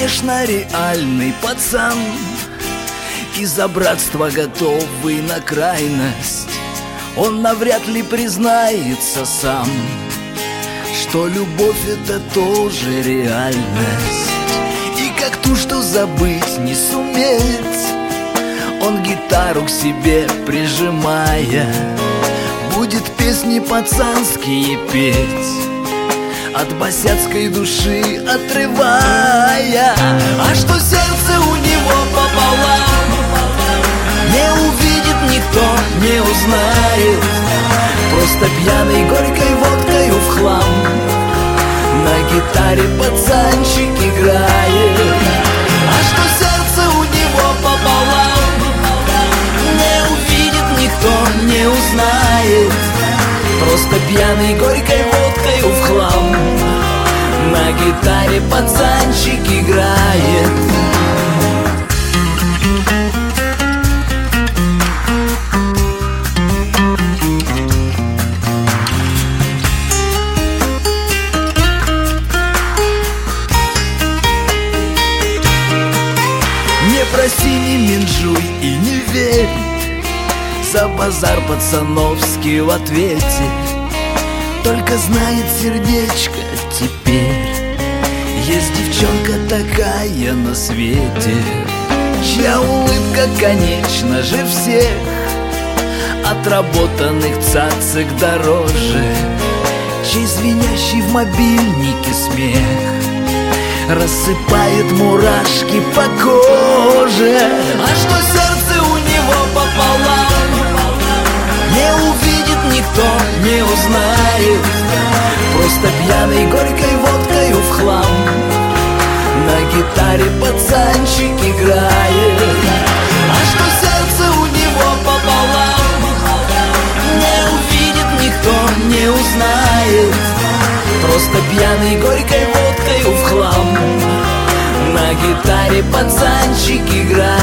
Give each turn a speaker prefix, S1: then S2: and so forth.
S1: конечно, реальный пацан, и за братство готовый на крайность. Он навряд ли признается сам, что любовь — это тоже реальность. И как ту, что забыть не суметь, он гитару к себе прижимая будет песни пацанские петь, от босяцкой души отрывая. А что сердце у него пополам, не увидит никто, не узнает. Просто пьяный горькой водкою в хлам на гитаре пацанчик играет. А что сердце у него пополам, не увидит никто, не узнает. Просто пьяный горькой водкою в хлам на гитаре пацанчик играет. Не проси, не менжуй и не верь, за базар пацановский в ответе. Только знает сердечко теперь, есть девчонка такая на свете, чья улыбка, конечно же, всех отработанных цацик дороже, чей звенящий в мобильнике смех рассыпает мурашки по коже. А что сердце у него пополам, не увидит никто, не узнает. Просто пьяный горькой водкою в хлам на гитаре пацанчик играет. А что сердце у него пополам, не увидит никто, не узнает. Просто пьяный горькой водкою в хлам на гитаре пацанчик играет.